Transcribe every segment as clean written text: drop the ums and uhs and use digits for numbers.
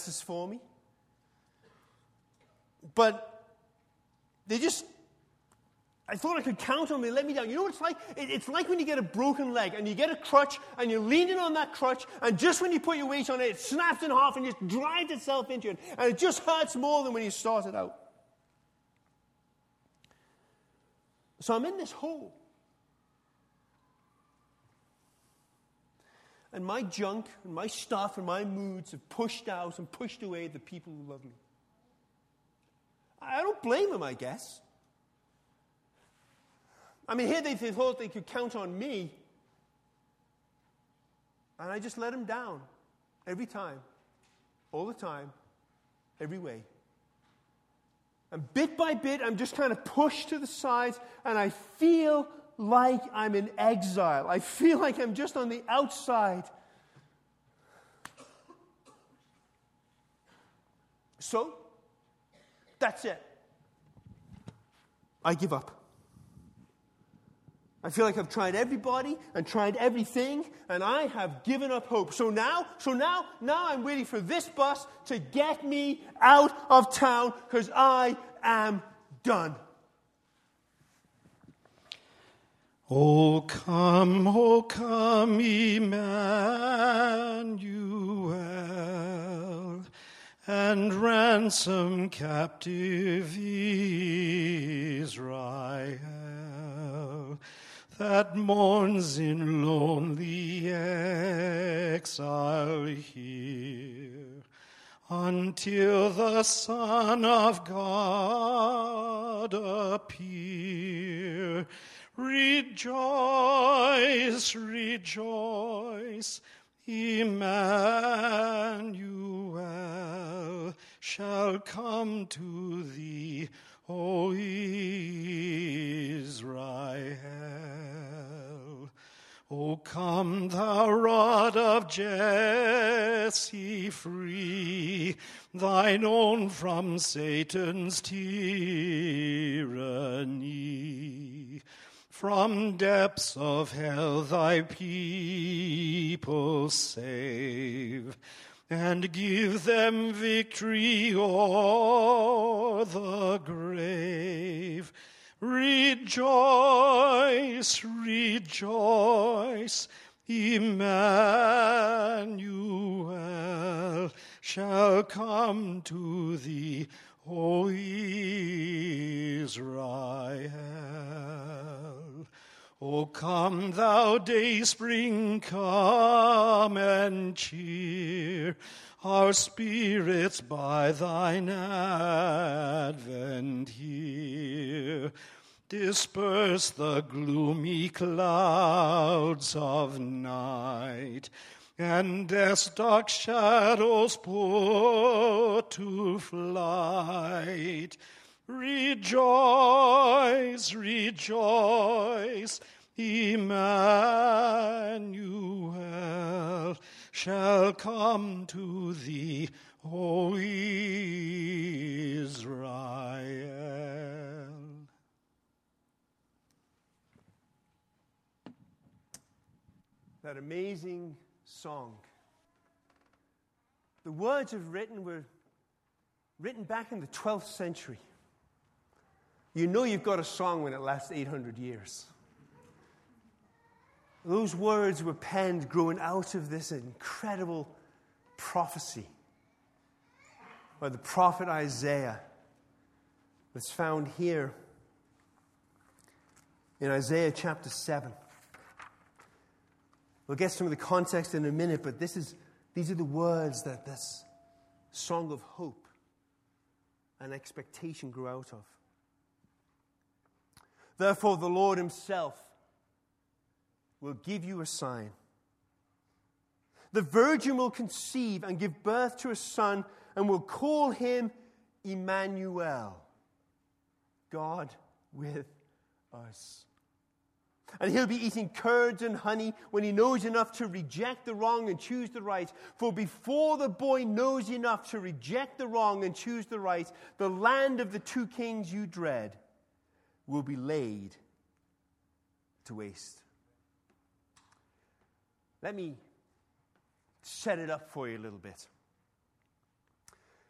answers for me. But I thought I could count on them. They let me down. You know what it's like? It's like when you get a broken leg and you get a crutch and you're leaning on that crutch, and just when you put your weight on it, it snaps in half and just drives itself into it. And it just hurts more than when you started out. So I'm in this hole. And my junk and my stuff and my moods have pushed out and pushed away the people who love me. I don't blame them, I guess. I mean, here they thought they could count on me. And I just let them down. Every time. All the time. Every way. And bit by bit, I'm just kind of pushed to the sides, and I feel like I'm in exile. I feel like I'm just on the outside. So, that's it. I give up. I feel like I've tried everybody and tried everything, and I have given up hope. So now I'm waiting for this bus to get me out of town, because I am done. O come, Emmanuel, and ransom captive Israel, that mourns in lonely exile here, until the Son of God appear. Rejoice, rejoice, Emmanuel shall come to thee, O Israel. O come, thou rod of Jesse, free thine own from Satan's tyranny. From depths of hell thy people save, and give them victory o'er the grave. Rejoice, rejoice, Emmanuel shall come to thee, O Israel. O come, thou dayspring, come and cheer our spirits by thine advent here. Disperse the gloomy clouds of night, and death's dark shadows put to flight. Rejoice, rejoice, Emmanuel shall come to thee, O Israel. That amazing song. The words were written back in the 12th century. You know you've got a song when it lasts 800 years. Those words were penned growing out of this incredible prophecy by the prophet Isaiah that's found here in Isaiah chapter 7. We'll get some of the context in a minute, but these are the words that this song of hope and expectation grew out of. Therefore, the Lord himself will give you a sign. The virgin will conceive and give birth to a son, and will call him Emmanuel, God with us. And he'll be eating curds and honey when he knows enough to reject the wrong and choose the right. For before the boy knows enough to reject the wrong and choose the right, the land of the two kings you dread will be laid to waste. Let me set it up for you a little bit.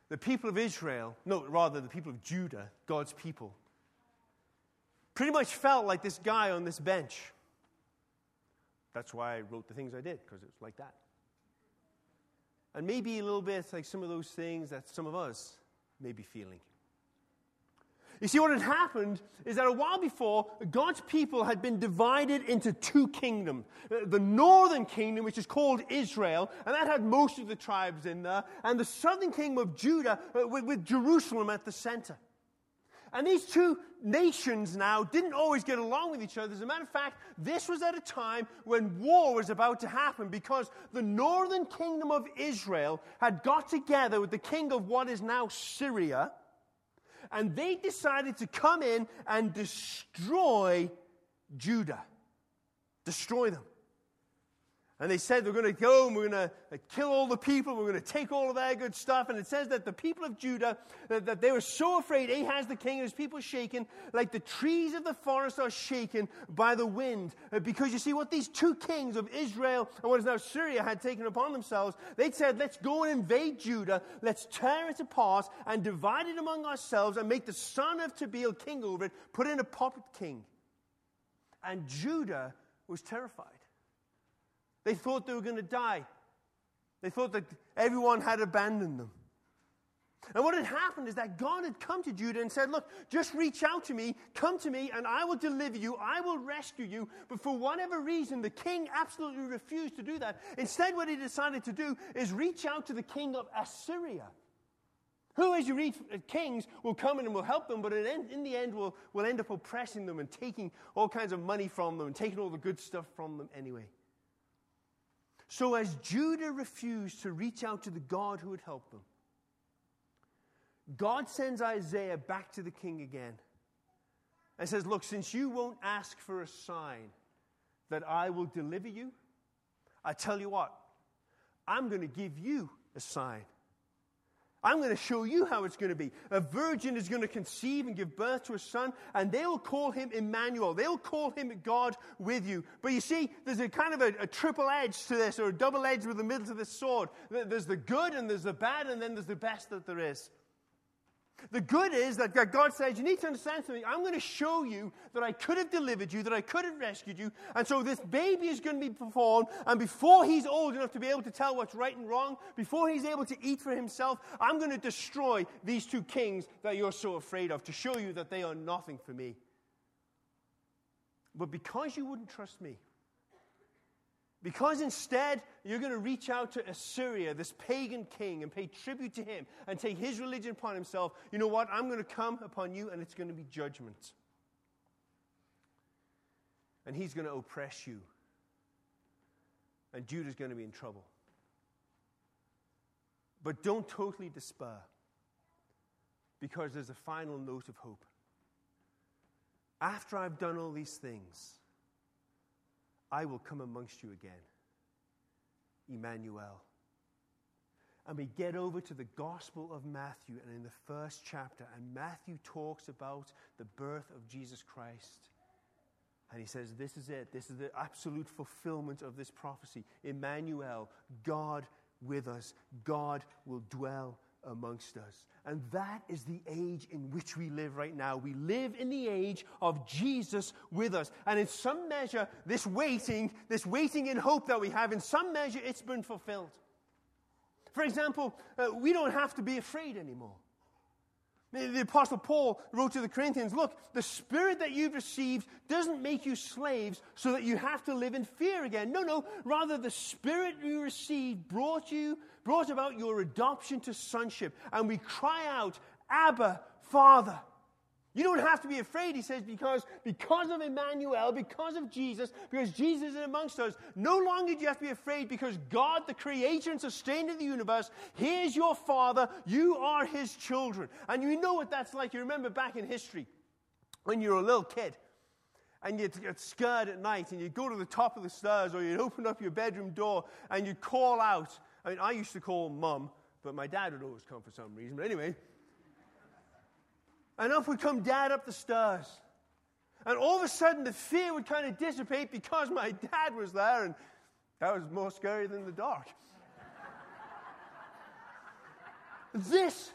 the people of Israel, no, rather the people of Judah, God's people, pretty much felt like this guy on this bench. That's why I wrote the things I did, because it was like that. And maybe a little bit like some of those things that some of us may be feeling. You see, what had happened is that a while before, God's people had been divided into two kingdoms. The northern kingdom, which is called Israel, and that had most of the tribes in there, and the southern kingdom of Judah, with Jerusalem at the center. And these two nations now didn't always get along with each other. As a matter of fact, this was at a time when war was about to happen, because the northern kingdom of Israel had got together with the king of what is now Syria, and they decided to come in and destroy Judah. Destroy them. And they said, we're going to go and we're going to kill all the people. We're going to take all of their good stuff. And it says that the people of Judah, that they were so afraid. Ahaz the king and his people shaken, like the trees of the forest are shaken by the wind. Because you see, what these two kings of Israel and what is now Syria had taken upon themselves, they said, let's go and invade Judah. Let's tear it apart and divide it among ourselves and make the son of Tabeel king over it, put in a puppet king. And Judah was terrified. They thought they were going to die. They thought that everyone had abandoned them. And what had happened is that God had come to Judah and said, look, just reach out to me, come to me, and I will deliver you, I will rescue you. But for whatever reason, the king absolutely refused to do that. Instead, what he decided to do is reach out to the king of Assyria, who, as you read Kings, will come in and will help them, but in the end will end up oppressing them and taking all kinds of money from them and taking all the good stuff from them anyway. So as Judah refused to reach out to the God who would help them, God sends Isaiah back to the king again and says, look, since you won't ask for a sign that I will deliver you, I tell you what, I'm going to give you a sign. I'm going to show you how it's going to be. A virgin is going to conceive and give birth to a son, and they will call him Emmanuel. They'll call him God with you. But you see, there's a kind of a triple edge to this, or a double edge with the middle to this sword. There's the good, and there's the bad, and then there's the best that there is. The good is that God says, you need to understand something. I'm going to show you that I could have delivered you, that I could have rescued you. And so this baby is going to be born. And before he's old enough to be able to tell what's right and wrong, before he's able to eat for himself, I'm going to destroy these two kings that you're so afraid of, to show you that they are nothing for me. But because you wouldn't trust me, because instead you're going to reach out to Assyria, this pagan king, and pay tribute to him and take his religion upon himself, you know what? I'm going to come upon you, and it's going to be judgment. And he's going to oppress you. And Judah's going to be in trouble. But don't totally despair, because there's a final note of hope. After I've done all these things, I will come amongst you again. Emmanuel. And we get over to the Gospel of Matthew, and in the first chapter, and Matthew talks about the birth of Jesus Christ. And he says, this is it. This is the absolute fulfillment of this prophecy. Emmanuel, God with us. God will dwell amongst us. And that is the age in which we live right now. We live in the age of Jesus with us. And in some measure, this waiting in hope that we have, in some measure, it's been fulfilled. For example, we don't have to be afraid anymore. The Apostle Paul wrote to the Corinthians, look, the spirit that you've received doesn't make you slaves so that you have to live in fear again. No, rather the spirit you received brought about your adoption to sonship. And we cry out, Abba, Father. You don't have to be afraid, he says, because of Emmanuel, because of Jesus, because Jesus is amongst us. No longer do you have to be afraid, because God, the creator and sustainer of the universe, he is your Father. You are his children. And you know what that's like. You remember back in history when you were a little kid and you'd get scared at night and you'd go to the top of the stairs, or you'd open up your bedroom door and you'd call out. I mean, I used to call Mum, but my dad would always come for some reason. But anyway. And up would come Dad up the stairs. And all of a sudden, the fear would kind of dissipate because my dad was there, and that was more scary than the dark. This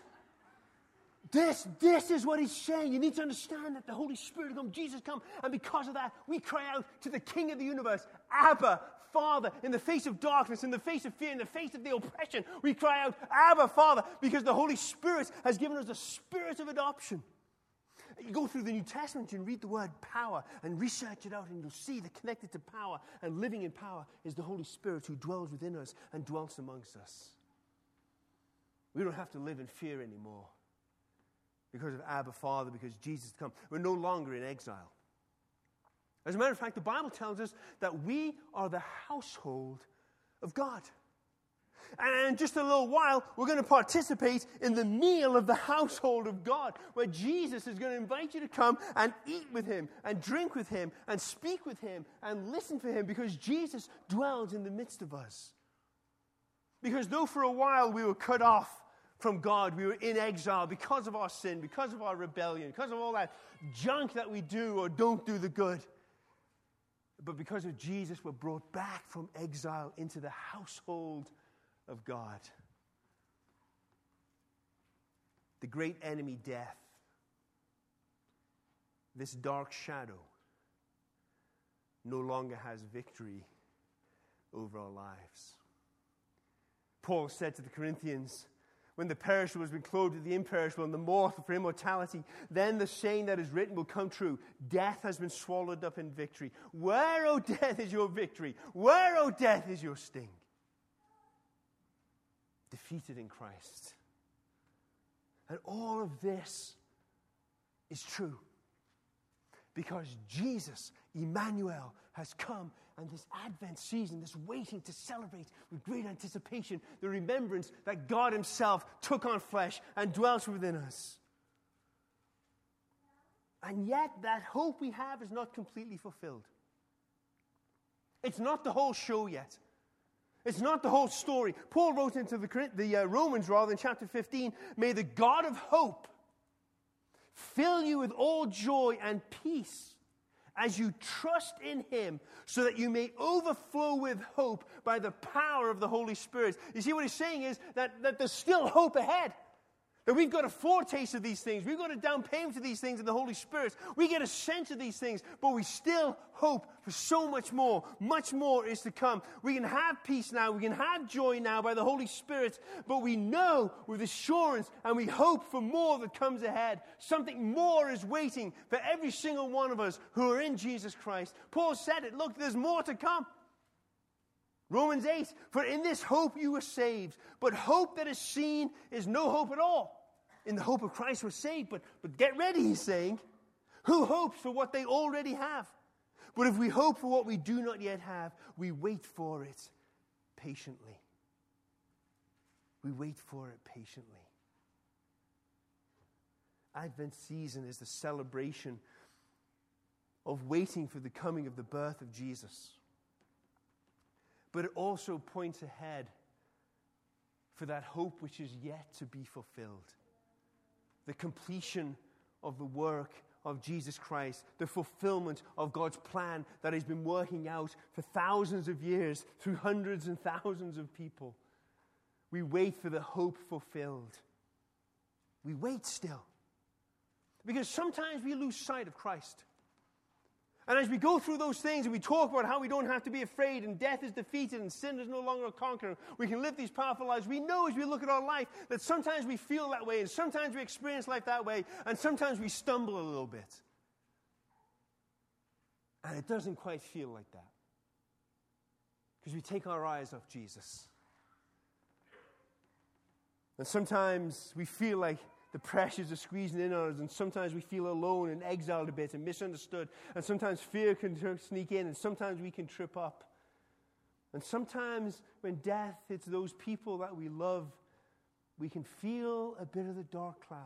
is what he's saying. You need to understand that the Holy Spirit come, Jesus come, and because of that, we cry out to the King of the universe, Abba, Father, in the face of darkness, in the face of fear, in the face of the oppression, we cry out, Abba, Father, because the Holy Spirit has given us the spirit of adoption. You go through the New Testament and read the word power and research it out, and you'll see that connected to power and living in power is the Holy Spirit who dwells within us and dwells amongst us. We don't have to live in fear anymore because of Abba, Father, because Jesus has come. We're no longer in exile. As a matter of fact, the Bible tells us that we are the household of God. And in just a little while, we're going to participate in the meal of the household of God, where Jesus is going to invite you to come and eat with him, and drink with him, and speak with him, and listen for him, because Jesus dwells in the midst of us. Because though for a while we were cut off from God, we were in exile because of our sin, because of our rebellion, because of all that junk that we do or don't do the good. But because of Jesus, we're brought back from exile into the household of God. The great enemy, death, this dark shadow, no longer has victory over our lives. Paul said to the Corinthians, when the perishable has been clothed with the imperishable and the mortal for immortality, then the saying that is written will come true. Death has been swallowed up in victory. Where, O death, is your victory? Where, O death, is your sting? Defeated in Christ. And all of this is true because Jesus, Emmanuel, has come, and this Advent season, this waiting to celebrate with great anticipation, the remembrance that God himself took on flesh and dwells within us. And yet, that hope we have is not completely fulfilled. It's not the whole show yet. It's not the whole story. Paul wrote into the Romans, in chapter 15, may the God of hope fill you with all joy and peace as you trust in him, so that you may overflow with hope by the power of the Holy Spirit. You see, what he's saying is that there's still hope ahead. That we've got a foretaste of these things. We've got a down payment to these things in the Holy Spirit. We get a sense of these things, but we still hope for so much more. Much more is to come. We can have peace now. We can have joy now by the Holy Spirit, but we know with assurance and we hope for more that comes ahead. Something more is waiting for every single one of us who are in Jesus Christ. Paul said it. Look, there's more to come. Romans 8, for in this hope you were saved. But hope that is seen is no hope at all. In the hope of Christ we're saved. But get ready, he's saying. Who hopes for what they already have? But if we hope for what we do not yet have, we wait for it patiently. We wait for it patiently. Advent season is the celebration of waiting for the coming of the birth of Jesus. But it also points ahead for that hope which is yet to be fulfilled. The completion of the work of Jesus Christ, the fulfillment of God's plan that has been working out for thousands of years through hundreds and thousands of people. We wait for the hope fulfilled. We wait still. Because sometimes we lose sight of Christ. And as we go through those things and we talk about how we don't have to be afraid and death is defeated and sin is no longer a conqueror, we can live these powerful lives. We know as we look at our life that sometimes we feel that way and sometimes we experience life that way and sometimes we stumble a little bit. And it doesn't quite feel like that. Because we take our eyes off Jesus. And sometimes we feel like the pressures are squeezing in on us, and sometimes we feel alone and exiled a bit and misunderstood. And sometimes fear can sneak in, and sometimes we can trip up. And sometimes when death hits those people that we love, we can feel a bit of the dark cloud.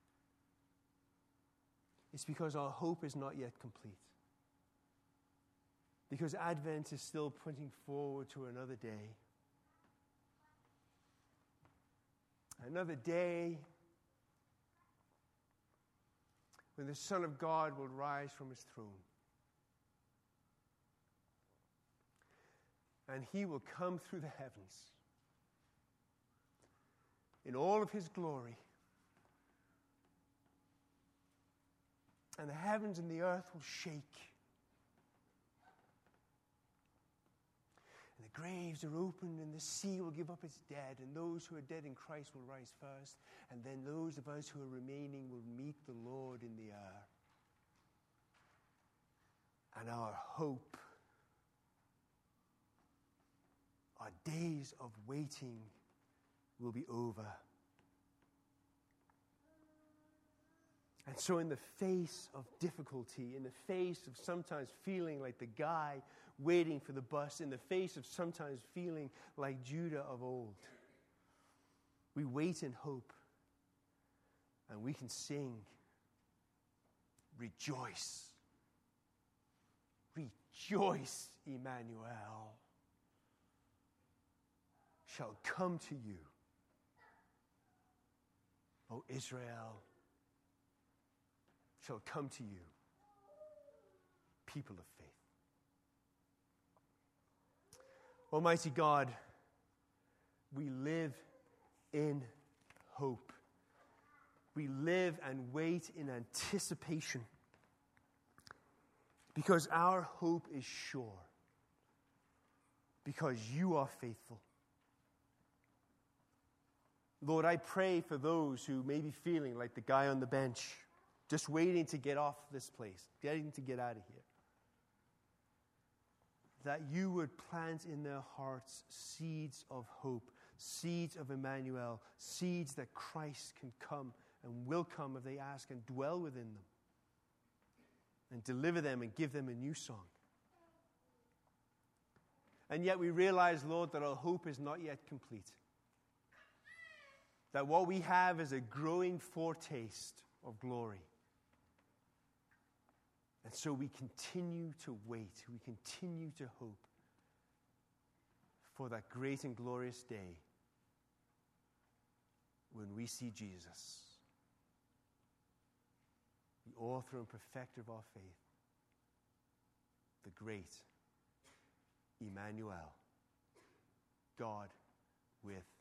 It's because our hope is not yet complete. Because Advent is still pointing forward to another day. Another day when the Son of God will rise from his throne. And he will come through the heavens. in all of his glory. And the heavens and the earth will shake. And the graves are opened, and the sea will give up its dead, and those who are dead in Christ will rise first, and then those of us who are remaining will meet the Lord in the air. And our hope, our days of waiting will be over. And so in the face of difficulty, in the face of sometimes feeling like the guy waiting for the bus, in the face of sometimes feeling like Judah of old, we wait in hope, and we can sing, rejoice. Rejoice, Emmanuel shall come to you, O Israel shall come to you, people of faith. Almighty God, we live in hope. We live and wait in anticipation, because our hope is sure, because you are faithful. Lord, I pray for those who may be feeling like the guy on the bench, just waiting to get off this place, waiting to get out of here, that you would plant in their hearts seeds of hope, seeds of Emmanuel, seeds that Christ can come and will come if they ask, and dwell within them, and deliver them and give them a new song. And yet we realize, Lord, that our hope is not yet complete. That what we have is a growing foretaste of glory. And so we continue to wait, we continue to hope for that great and glorious day when we see Jesus, the author and perfecter of our faith, the great Emmanuel, God with